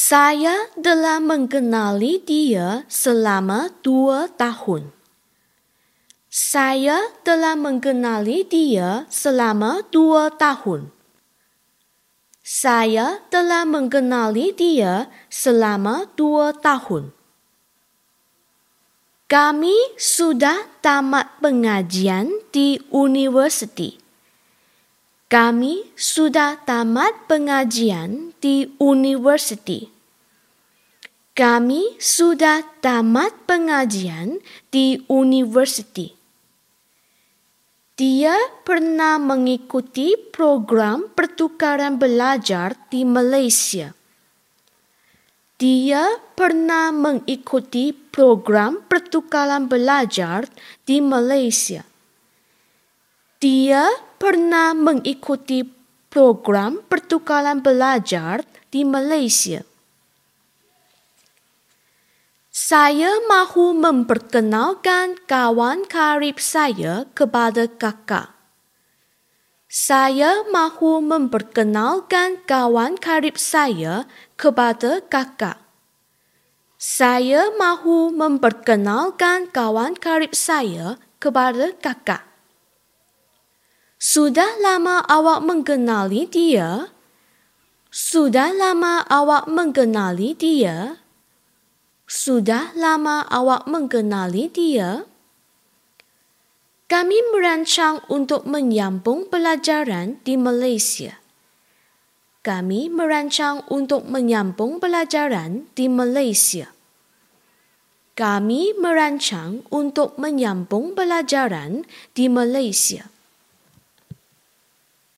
Saya telah mengenali dia selama 2 tahun. Saya telah mengenali dia selama 2 tahun. Saya telah mengenali dia selama 2 tahun. Kami sudah tamat pengajian di universiti. Kami sudah tamat pengajian di universiti. Kami sudah tamat pengajian di universiti. Dia pernah mengikuti program pertukaran belajar di Malaysia. Dia pernah mengikuti program pertukaran belajar di Malaysia. Dia pernah mengikuti program pertukaran belajar di Malaysia. Saya mahu memperkenalkan kawan karib saya kepada kakak. Saya mahu memperkenalkan kawan karib saya kepada kakak. Saya mahu memperkenalkan kawan karib saya kepada kakak. Sudah lama awak mengenali dia? Sudah lama awak mengenali dia? Sudah lama awak mengenali dia? Kami merancang untuk menyambung pelajaran di Malaysia. Kami merancang untuk menyambung pelajaran di Malaysia. Kami merancang untuk menyambung pelajaran di Malaysia.